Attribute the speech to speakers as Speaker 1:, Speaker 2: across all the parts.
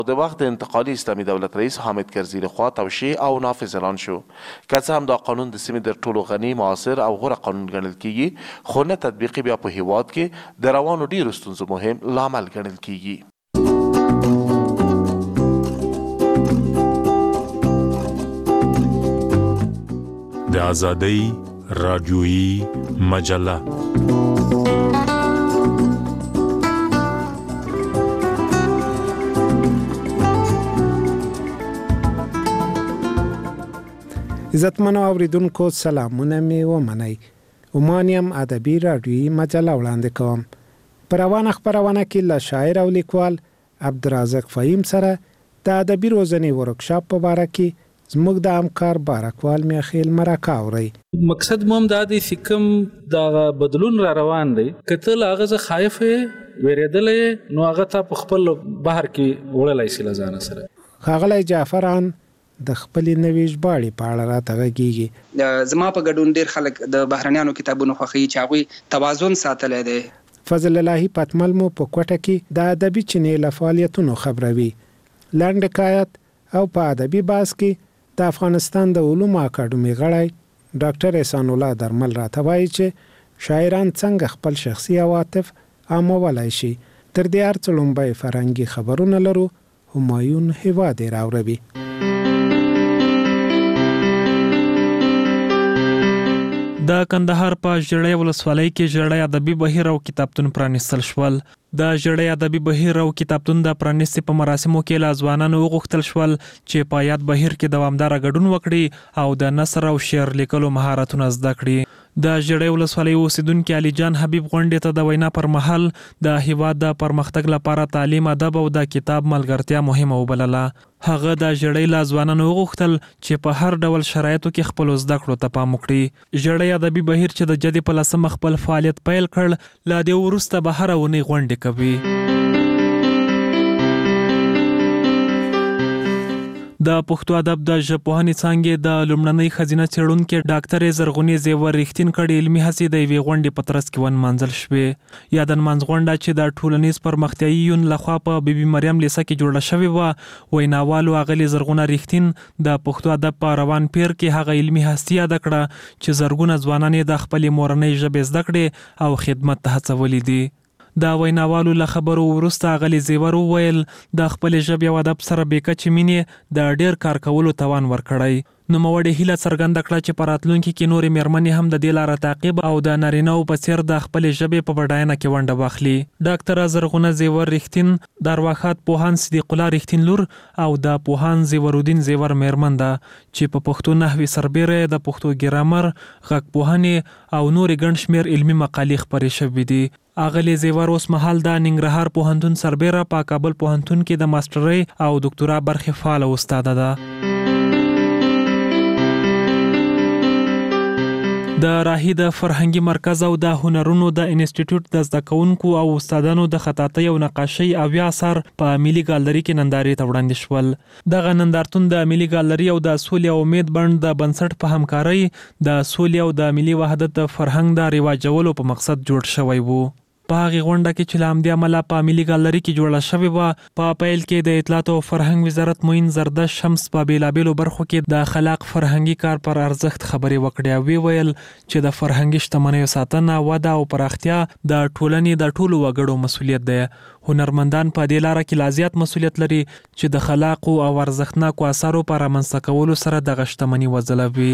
Speaker 1: د وخت د انتقالي اسلامي دولت رئیس حامد کرزي لخوا توشیح او نافذ اعلان شو. که څه هم دا قانون د سیمې د ټولو غني معاصر او غوره قانون ګڼل کیږي، خو نه تطبیقي بیا په هیواد کې د روانو ډیرو ستونزو مهم لامل ګڼل کیږي.
Speaker 2: د آزادۍ رادیویي مجله
Speaker 3: عزتمنو اوریدونکو، سلامونه می ومنئ. عمان یم ادبي رادیویي مجله وړاندې کوم. په روانه خپرونه کې له شاعر او لیکوال عبدالرزاق فهیم سره د ادبي روزنې ورکشاپ په باره کې زموږ د همکار بارکوال میخیل مرکه اوري.
Speaker 4: مقصد مو هم دا دی چې کوم د بدلون را روان دی، که ته له هغه څه خایف یې، ویرېدلی، نو هغه ته په خپل بحر کې وړلی شي له ځانه سره.
Speaker 3: ښاغلی جعفران د خپلې نوې ژباړې په اړه راته غږېږي.
Speaker 5: زما په ګډون ډېر خلک د بهرنیانو کتابونو خوښوي چې هغوی توازن ساتلی دی.
Speaker 3: فضل الهي پتمل مو په کوټه کې د ادبي چینې له فعالیتونو خبروي. لنډ حکایت او په ادبي بحث کې د افغانستان د علومو اکاډمي غړی ډاکټر احسان الله درمل راته وایي چې شاعران څنګه خپل شخصي عواطف عامولای شي. تر دې هر څه لومړی فرهنګي خبرونه لرو. همایون هیواد راوړي.
Speaker 6: د کندهار په ژړۍ ولسوالۍ کې ژړۍ ادبي بهیر او کتابتون پرانیستل شول. د ژړۍ ادبي بهیر او کتابتون د پرانیستې په مراسمو کې له ځوانانو وغوښتل شول چې په یاد بهیر کې دوامداره ګډون وکړي او د نثر او شعر لیکلو مهارتونه زده کړي. د ژړۍ ولسوالۍ اوسیدونکي علي جان حبیب غونډې ته د وینا پر مهال د هیواد د پرمختګ لپاره تعلیم، ادب او د کتاب ملګرتیا مهمه وبلله. هغه د ژړۍ له ځوانانو وغوښتل چې په هر ډول شرایطو کې خپلو زده کړو ته پام وکړي. ژړۍ ادبي بهیر چې د جدي په 10 خپل فعالیت پیل کړ، له دې وروسته به هره اونۍ غونډې کوي. د پښتو ادب د ژبپوهنې څانګې د لومړنۍ ښځینه څېړونکې ډاکټرې زرغونې زیور رښتین کړي علمي هڅې د یوې غونډې په ترڅ کې ونمانځل شوې. یا د نمانځ غونډه چې د ټولنیز پرمختیایي یون لخوا په بي بي مریم لیسه کې جوړه شوې وه، ویناوالو اغلې زرغونه رښتین د پښتو ادب په روان پیر کې هغه علمي هستي یاده کړه چې زرګونه ځوانان یې د خپلې مورنۍ ژبې زده کړې او خدمت ته هڅولي دي. د ویناوالو له خبرو وروسته اغلې زیور وویل د خپلې ژبې او ادب سره بې کچې مینې د ډېر کار کولو توان ورکړی. نوموړې هیله څرګنده کړه چې په راتلونکي کې نورې مېرمنې هم د دې لاره تعقیب او د نارینه‌و په څېر د خپلې ژبې په بډاینه کې ونډه واخلي. ډاکټره زرغونه زیور رښتین د ارواښاد پوهاند صدیق الله رښتین لور او د پوهاند زیورالدین زیور مېرمن ده چې په پښتو نحوې سربیره، د پښتو ګرامر، غږپوهنې او نورې ګڼ شمېر علمي مقالې خپرې شوې دي. اغلې زیور اوس مهال د ننګرهار پوهنتون سربیره په کابل پوهنتون کې د ماسټرۍ او دکتورا برخې فعاله استاده ده. د راهي د فرهنګي مرکز او د هنرونو د انسټیټیوټ د زده کوونکو او استادانو د خطاطۍ او نقاشۍ اویا اثار په ملي ګالري کې نندارې ته وړاندې شول. دغه نندارتون د ملي ګالري او د سولې او امید بڼ د بنسټ په همکارۍ د سولې او د ملي وحدت د فرهنګ د رواجولو په مقصد جوړ شوی وو. په هغې غونډه کې چې له همدې امله په ملي ګالري کې جوړه شوې وه، په پیل کې د اطلاعات او فرهنګ وزارت معین زردشت شمس په بېلابېلو برخو کې د خلاق فرهنګي کار پر ارزښت خبرې وکړې او ویل چې د فرهنګي شتمنیو ساتنه، وده او پراختیا د ټولنې د ټولو وګړو مسؤلیت دی. هنرمندان په دې لاره کې لا زیات مسؤلیت لري چې د خلاقو او ارزښتناکو اثارو په رامنځته کولو سره دغه شتمني وځلوي.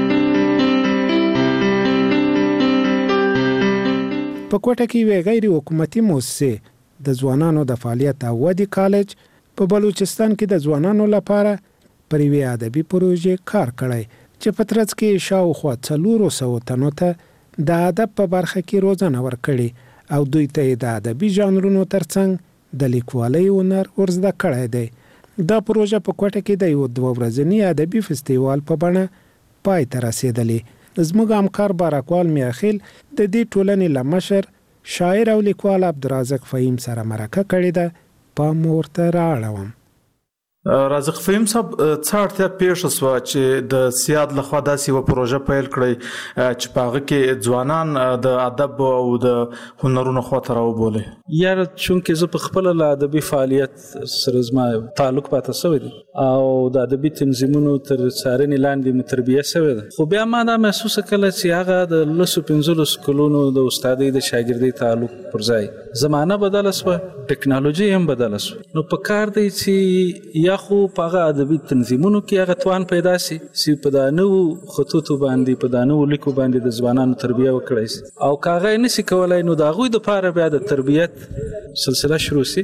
Speaker 3: په کوټه کې یوې غیر حکومتي مؤسسې د ځوانانو د فعالیت او ودې کالج په بلوچستان کې د ځوانانو لپاره پر یوې ادبي پروژې کار کړی چې په ترڅ کې شاوخوا 400 تنو ته د ادب په برخه کې روزنه ورکړې او دوی ته د ادبي ژانرونو ترڅنګ د لیکوالۍ هنر ورزده کړی دی. دا پروژه په کوټه کې د یو 2 ورځني ادبي فستیوال په بڼه پای ته رسېدلې. زموږ همکار بارکوال میخیل د دې ټولنې له مشر شاعر او لیکوال عبدالرزاق فهیم سره مرکه کړې ده. پام ورته رااړوم.
Speaker 7: رازق فهیم صاحب څه اړتیا پیښ شوه چې د سیاد لخوا داسې یوه پروژه پیل کړئ چې په هغه کې ځوانان د ادب او د هنرونو خواته راوبولئ؟
Speaker 4: یاره چونکې زه په خپله له ادبي فعالیت سره زما تعلق پاته شوی دی او د ادبي تنظیمونو تر څارنې لاندې مې تربیه شوې ده، خو بیا ما دا محسوسه کله چې هغه د 15 کلونو د استادۍ د شاګردۍ تعلق پر ځای زمانه بدله شوه، ټکنالوژي هم بدله شوه، نو په کار دی چې یا خو په هغه ادبي تنظیمونو کې هغه توان پیدا شي چې په دا نوو خطوطو باندې په دا نوو لیکو باندې د ځوانانو تربیه وکړی شي، او که هغه یې نشي کولی نو د هغوی دپاره بیا د تربیت سلسله شروع شي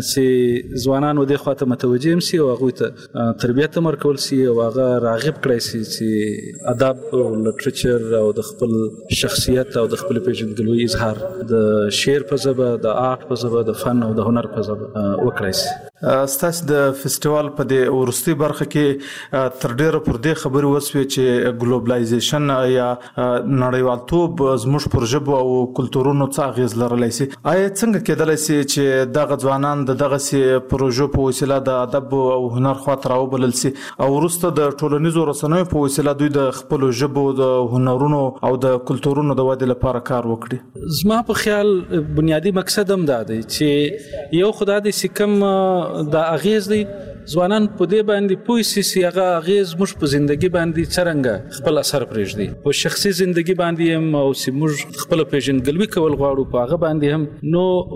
Speaker 4: چې ځوانان ودې خواته متوجه هم شي او هغوی ته تربیت هم ورکول شي او هغه راغب کړی شي چې ادب او لټریچر او د خپل شخصیت او د خپل پیژندګلوۍ اظهار د شعر په ژبه، د آرټ په ژبه، د فن او د هنر په ژبه وکړی شي.
Speaker 7: ستاسو د فیسټیوال په دې وروستي برخه کې تر ډیره پر دې خبرې وسوې چې ګلوبلایزیشن یا نړیوالتوب زموږ پر ژبو او کلتورونو څه اغیز لرلی شي. آیا څنګه کېدلی شي چې دغه ځوانان د دغسې پروژو په وسیله د ادب او هنر خواته راوبلل شي او وروسته د ټولنیزو رسنیو په وسیله دوی د خپلو ژبو د هنرونو او د کلتورونو د ودې لپاره کار وکړي؟
Speaker 4: زما په خیال بنیادی مقصد هم دا دی چې یو خو دا دی چې کوم دا اغیز دی ځوانان په دې باندې پوه شي چې هغه اغیز موږ په زندګي باندې څرنګه خپل اثر پرېږدي، په شخصي زندګي باندې هم او چې موږ خپله پیژندګلوي کول غواړو په هغه باندې هم.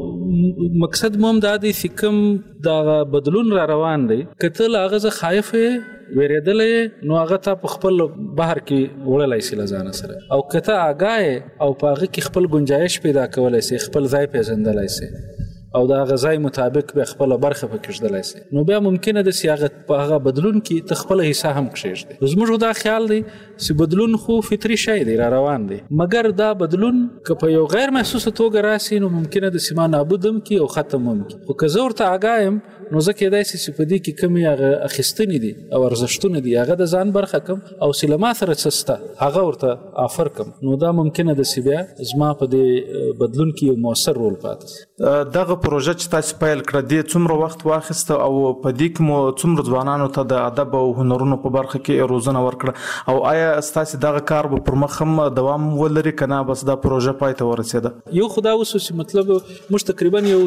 Speaker 4: نو مقصد مو هم دا دی چې کوم دغه بدلون را روان دی که ته له هغه څه خایف یې ویرېدلی نو هغه تا په خپل بحر کې وړلی شي له ځانه سره، او که ته آګاه او په هغه کې خپل ګنجایش پیدا کولی شي، خپل ځای پیژندلی شي او د هغه ځای مطابق بیا خپله برخه پکې ږدلی شي، نو بیا ممکنه ده چې هغه په هغه بدلون کې ته خپله حصه هم کښېږدي. زموږ دا خیال دی چې بدلون خو فطري شی دی، را روان دی، مګر دا بدلون که په یو غیر محسوسه توګه راسي نو ممکنه ده چې ما نابود هم کړي او ختم هم کړي، خو که زه ورته آګاه یم نو زه کېدای شي چې په دې کې کومې هغه اخیستنې دي او ارزښتونه دي هغه د ځان برخه کم او چې له ما سره څه شته هغه ورته آفر کم، نو دا ممکنه ده چې بیا زما په دې بدلون کې یو مؤثر رول پاتې شي.
Speaker 7: دغه پروژه چې تاسو پیل کړه دې څومره وخت واخیسته او په دې کې مو څومره ځوانانو ته د ادب او هنرونو په برخه کې روزنه ورکړه او آیا ستاسو دغه کار به پر مخ هم دوام ولري که نه بس دا پروژه پای ته ورسېده؟
Speaker 4: یو خو دا اوس چې مطلب موږ تقریبا یو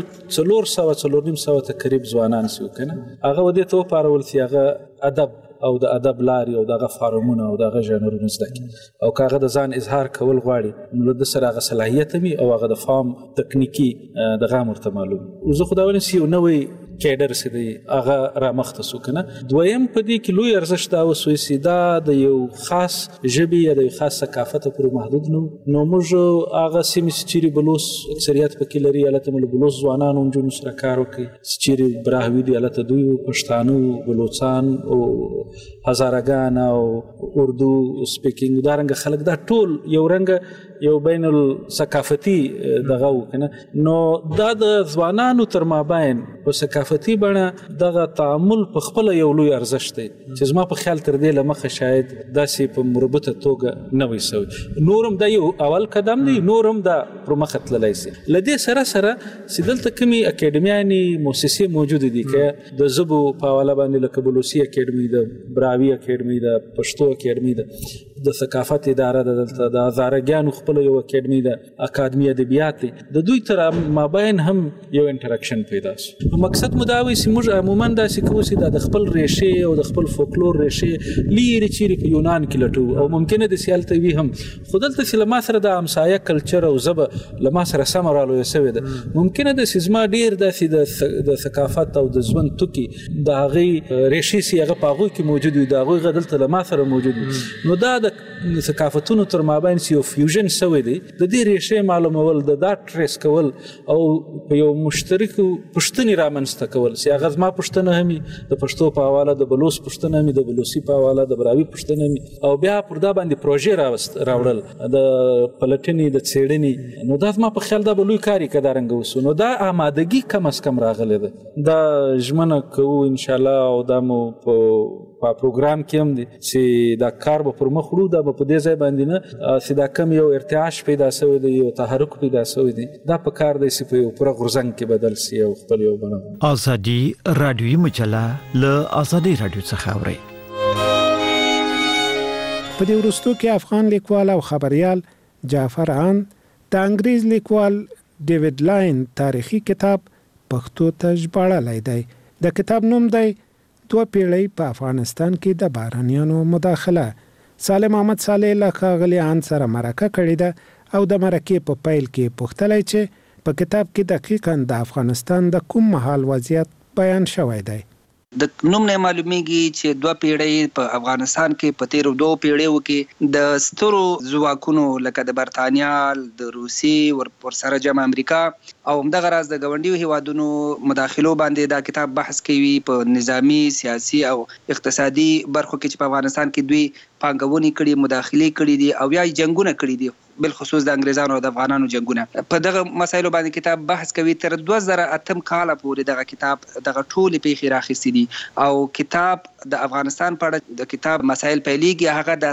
Speaker 4: 400 تقریب ځوانان شو که نه، هغه ودې ته وپارول چې هغه ادب او د ادب لارې او دغه فارمونه او دغه ژانرونه زده کړي او که هغه د ځان اظهار کول غواړي نو له ده سره هغه صلاحیت هم او هغه د فام تکنیکي دغه هم ورته معلوم. زه خو دا وایم چې یو نوی کیډر چې دی هغه رامخته شو که نه. دویم په دې کې لوی ارزښت دا وسوی چې دا د یو خاص ژبې یا د یو خاص ثقافت پورې محدود نو موږ هغه سیمې چې چیرې بلوچ اکثریت پکې لري هلته مو له بلوچ ځوانانو نجونو سره کار وکړي، چې چیرې براهوي دي هلته دوی پښتانه بلوچان او هزارګان او اردو سپیکینګ دارنګه خلک دا ټول یو رنګه یو بین الثقافتي دغه وکنه، نو دا د ځوانانو تر مابین په ثقافتي بڼه دغه تعامل په خپل یو لوی ارزښت دی چې زما په خیال تر دې لمخه شاید داسې په مربوطه توګه نه وي سوی. نورم دا یو اول قدم دی، نورم دا پر مخه تللی شي. له دې سره سره چې دلته کومې اکیډمیانې مؤسسې موجودې دي که د ژبو په حواله باندې لکه بلوچي اکیډمي ده، براوي اکیډمي ده، پښتو اکیډمي ده، د ثقافت اداره ده، دلته د هزارګانو خپل یو اکیډمي ده، اکادمي ادبیات دی، د دوی تر مابین هم یو انټراکشن پیدا شو. مقصد مو دا وي چې موږ عموما داسې کوو چې د خپل ریښې او د خپل فولکلور ریښې لیرې چیرې په یونان کې لټو او ممکنه د سیالته وي هم، خو دلته چې له ما سره د همسایه کلچر او ژبه له ما سره سمه رالویه شوې ده، ممکنه ده چې زما ډېر داسې د ثقافت او د ژوند توکي د هغې ریښې چې هغه په هغوی کې موجود وي د هغوی دلته له ما سره موجود وي، نو دا د ثقافتونو تر مابین چې یو فیوژن شوی دی د دې ریښې معلومول، د دا ټریس کول او په یو مشترکو پوښتنې رامنځته کول چې هغه زما پوښتنه هم د پښتو په حواله، د بلوچ پوښتنه هم د بلوچي په حواله، د براوي پوښتنه هم، او بیا پر دا باندې پروژې راوړل د پلټنې د څېړنې، نو دا زما په خیال دا به لوی کار یې که دارنګه وسو. نو دا آمادګي کم از کم راغلی ده، دا ژمنه کوو انشاءالله او دا مو په په پروګرام کې هم دي چې دا کار به پر مخ وړو، دا به په دې ځای باندې نه چې دا کم یو ارتعاش پیدا شوی دی، یو تحرک پیدا شوی دی، دا په کار دی چې په یو پوره غورځنګ کې بدل شي او خپل یو بڼه.
Speaker 8: ازادي رادیوي مجله له ازادي رادیو څخه اوري.
Speaker 3: په دې وروستو کې افغان لیکوال او خبريال جعفر عان د انګریز لیکوال ډیوډ لاین تاریخي کتاب پښتو ته ژباړلی دی. د کتاب نوم دی 2 پیړۍ په افغانستان کې د بهرنیانو مداخله. سالم احمد صالح له ښاغلي عان سره مرکه کړې ده او د مرکې په پیل کې پوښتلی چې په کتاب کې دقیقاً د افغانستان د کوم مهال وضعیت بیان شوی دی.
Speaker 5: د نوم نه معلومیږي چې 2 پیړۍ په افغانستان کې په تیرو 2 پیړیو کې د سترو ځواکونو لکه د برتانیا، د روسي ورسره جمع امریکا او همدغه راز د ګاونډیو هیوادونو مداخلو باندې دا کتاب بحث کوي په نظامی، سیاسي او اقتصادي برخو کې چې په افغانستان کې دوی پانګونې کړي، مداخلې کړي دي او یا جنگونه کړي دي، بالخصوص د انګریزانو او د افغانانو جنگونه. په دغه مسایلو باندې کتاب بحث کوي. تر 2008 کال پورې دغه کتاب دغه ټولې پیښې راخستې دي او کتاب د افغانستان په اړه د کتاب مسایل پیلېږي هغه د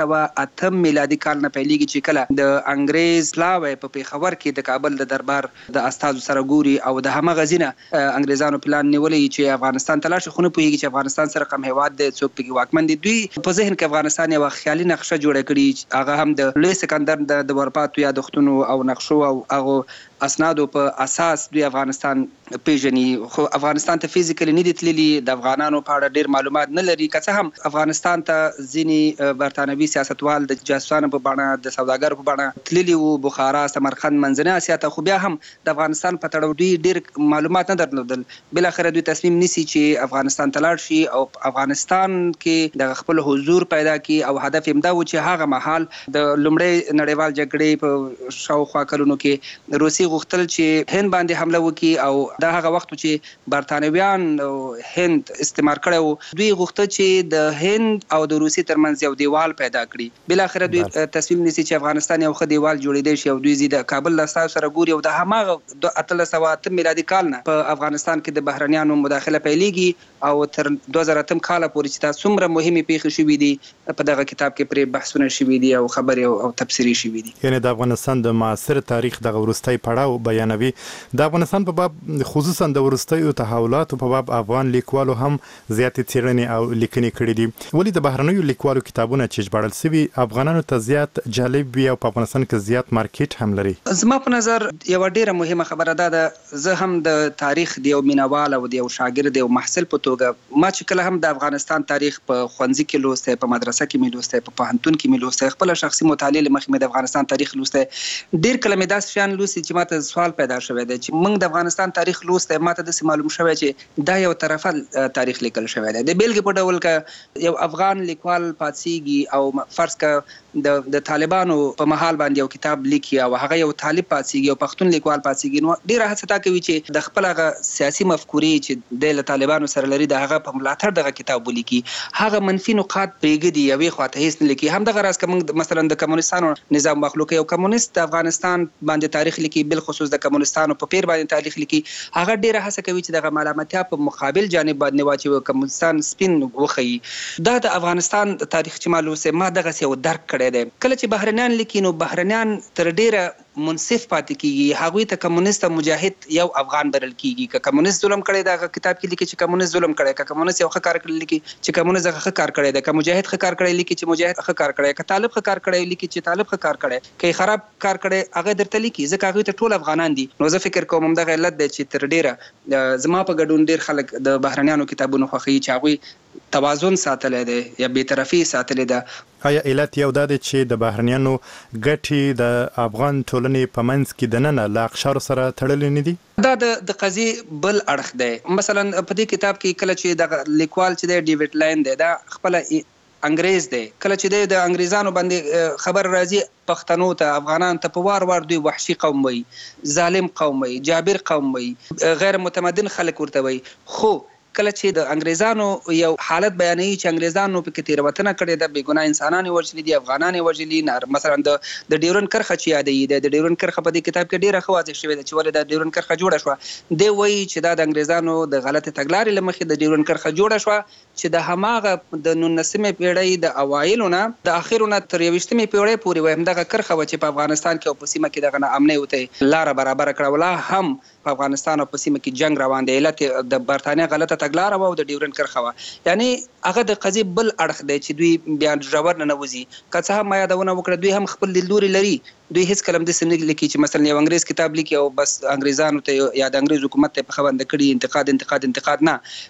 Speaker 5: 1308 میلادي کال نه پیلېږي چې کله د انګریز لاوی په پیښور کې د کابل د دربار د استازو سره ګوري او د همغه ځینه انګریزانو پلان نیولې چې افغانستان ته لاړ شي، خو نه پوهېږي چې افغانستان سره کوم هیواد دی، څوک پکې واکمن دي. دوی په ذهن کې افغانستان یوه خیالي نقشه جوړه کړي، هغه هم د لوی سکندر د ورپاتو یادښتونو او نقشو او هغه اسنادو په اساس دوی افغانستان پیژني، خو افغانستان ته فزیکلی نه دي تللي، د افغانانو په اړه ډیر معلومات نه لري. که څه هم افغانستان ته ځینې برتانوي سیاستوال د جاسوسانو په بڼه، د سوداګرو په بڼه تللي وو، بخارا، سمرقند، منځنۍ اسیا ته، خو بیا هم د افغانستان په تړاو دوی ډیر معلومات نه درلودل. بالاخره دوی تصمیم نیسي چې افغانستان ته لاړ شي او افغانستان کې د خپل حضور پیدا کړي او هدف یې دا و چې هغه مهال د لومړۍ نړیوال جګړې په شاوخوا کلونو کې روسي غوښتل چې هند باندې حمله وکړي او دا هغه وخت چې برتانویان هند استعمار کړی و، دوی غوښتل چې د هند او د روسي ترمنځ یو دیوال پیدا کړي. بالاخره دوی تصمیم نیسي چې افغانستان یو ښه دیوال جوړېدی شي او دوی د کابل له استازو سره ګوري او د هماغه 1308 میلادي کال نه په افغانستان کې د بهرنیانو مداخله پیلېږي او تر 2008 کال پورې چې دا څومره مهمې پیښې شوي دي په دغه کتاب کې پرې بحثونه شوي دي او خبرې او تبصرې شوي دي.
Speaker 9: یعنی د افغانستان د معاصر تاریخ د وروستي پړاو بیانوي. د افغانستان په باب خصوصا د وروستیو تحولاتو په باب افغان لیکوالو هم زیاتې څېړنې او لیکنې کړې دي. ولې د بهرنیو لیکوالو کتابونه چې ژباړل شوي افغانانو ته زیات جالب وي او په افغانستان کې زیات مارکیټ هم لري؟
Speaker 5: زما په نظر یو ډیره مهمه خبره ده، زه هم د تاریخ د یو مینوال او د یو شاګرد او محصل په توګه ما چې کله هم د افغانستان تاریخ په ښوونځي کې لوستی، په مدرسه کې مې لوستی، په پوهنتون کې مې لوستی، خپل شخصي مطالعې له مخې مې د افغانستان تاریخ لوستی. ډیر کله مې داسې شیان لوستي چې ماته سوال پیدا شوی دی چې موږ د افغانستان تاریخ لوستی، ماته داسې معلوم شوی چې دا یو طرفه تاریخ لیکل شوی دی. د بیلګې په ډول که یو افغان لیکوال پاتېږي او فرض که د طالبانو په مهال باندې یو کتاب لیکي او هغه یو طالب پاتېږي او پښتون لیکوال پاتېږي، نو ډیره هڅه دا کوي چې د خپل هغه سیاسي مفکورې چې د له طالبانو سره لري د هغه په ملاتړ دغه کتاب ولیکي، هغه منفي نقاط پرېږدي، یوې خواته هیڅ نه لیکي. همدغه راز که موږ مثلا د کمونستانو نظام مخلوق یو کمونست د افغانستان باندې تاریخ لیکي، بالخصوص د کمونستانو په پیر باندې تاریخ لیکي، هغه ډیره هڅه کوي چې دغه ملامتیا په مقابل جانب باندې واچوي، کمونستان سپین وښيي. دا د افغانستان تاریخ چې ما لوستی ما دغسې یو درک کړی دی. کله چې بهرنیان لیکي نو بهرنیان تر ډیره منصف پاتې کیږي، هغوی ته کمونست مجاهد یو افغان بلل کیږي. که کمونست ظلم کړی دا کتاب کې لیکي چې کمونست ظلم کړی، که کمونست یو ښه کار کړی لیکي چې کمونست هغه ښه کار کړی دی، که مجاهد ښه کار کړی لیکي چې مجاهد ښه کار کړی، که طالب ښه کار کړی لیکي چې طالب ښه کار کړی، که خراب کار کړی هغه درته لیکي، ځکه هغوی ته ټول افغانان دي. نو زه فکر کوم همدغه علت دی چې تر ډیره زما په ګډون ډیر خلک د بهرنیانو کتابونو خوښوي چې هغوی توازن ساتلی دی یا بیطرفي ساتلی ده.
Speaker 9: آیا علت یو دا دی چې د بهرنیانو ګټې د افغان ټولنې په منځ کې دننه له اقشارو سره تړلې نه دي؟
Speaker 5: دا د قضیې بل اړخ دی. مثلا په دې کتاب کې کله چې د لیکوال چې دی ډیوډ لاین دی، دا خپله انګریز دی، کله چې د انګریزانو باندې خبر راځي پښتنو ته، افغانان ته په وار وار دوی وحشي قوم وي، ظالم قوم وي، جابر قوم وي، غیر متمدن خلک ورته وي. خو کله چې د انګریزانو یو حالت بیانوي چې انګریزانو په کې تیروتنه کړې ده، بېګناه انسانان وژلي دي، افغانان وژلي، مثلا د ډیورن کرښه چې یادوي، د ډیورن کرښه په دې کتاب کې ډیره ښه واضح شوې ده چې ولې د ډیورن کرښه جوړه شوه. دی وایي چې دا د انګریزانو د غلطې تګلارې له مخې د ډیورن کرښه جوړه شوه چې د هماغه د 19مې پیړۍ د اوایلو نه د اخرو نه تر 20مې پیړۍ پورې وایي همدغه کرښه وه چې په افغانستان کې او په سیمه کې دغه ناامنۍ ورته لاره برابره کړه. ولا هم په افغانستان او په سیمه کې جنگ روان دی، علت د برتانیا غلطه تګلاره وه او د ډیورن کرښه وه. یعنی هغه د قضیې بل اړخ دی چې دوی بیا ژور نه نوځي. که څه هم ما یادونه وکړه دوی هم خپل لیدلوري لري، دوی هیڅکله هم داسې نه لیکي چې مثلا یو انګریز کتاب لیکي او بس انګریزانو ته یا د انګریز حکومت ته په خبرنده کړي انتقاد. نه،